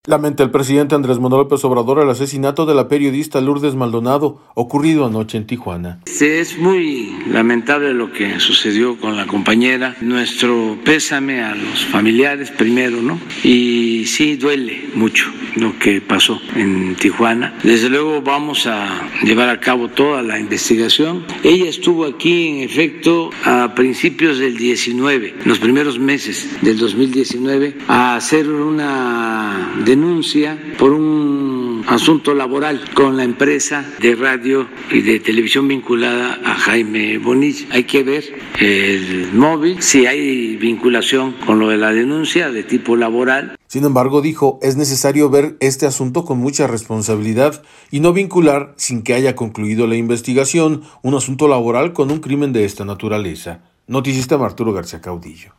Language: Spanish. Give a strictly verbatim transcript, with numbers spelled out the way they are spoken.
Lamenta el presidente Andrés Manuel López Obrador el asesinato de la periodista Lourdes Maldonado, ocurrido anoche en Tijuana. Es muy lamentable lo que sucedió con la compañera. Nuestro pésame a los familiares primero, ¿no? Y sí duele mucho lo que pasó en Tijuana. Desde luego vamos a llevar a cabo toda la investigación. Ella estuvo aquí, en efecto, a principios del diecinueve, los primeros meses del dos mil diecinueve, a hacer una denuncia por un asunto laboral con la empresa de radio y de televisión vinculada a Jaime Bonilla. Hay que ver el móvil, si hay vinculación con lo de la denuncia de tipo laboral. Sin embargo, dijo, es necesario ver este asunto con mucha responsabilidad y no vincular, sin que haya concluido la investigación, un asunto laboral con un crimen de esta naturaleza. Noticista Arturo García Caudillo.